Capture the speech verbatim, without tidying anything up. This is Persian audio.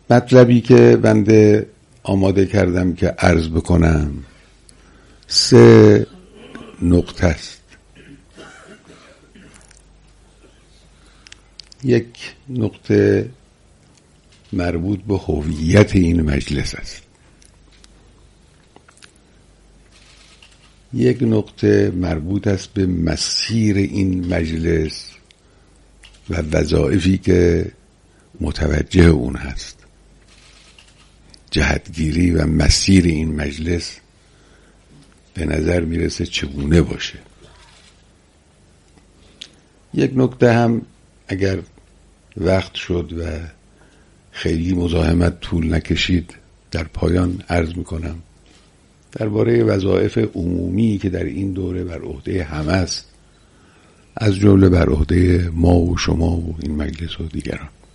مطلبی که بنده آماده کردم که عرض بکنم سه نقطه است. یک نقطه مربوط به هویت این مجلس است. یک نقطه مربوط است به مسیر این مجلس و وظایفی که متوجه اون هست. جهتگیری و مسیر این مجلس به نظر میرسه چگونه باشه. یک نکته هم اگر وقت شد و خیلی مزاحمت طول نکشید در پایان عرض میکنم درباره وظایف عمومی که در این دوره بر عهده همه است، از جمله بر عهده ما و شما و این مجلس و دیگران.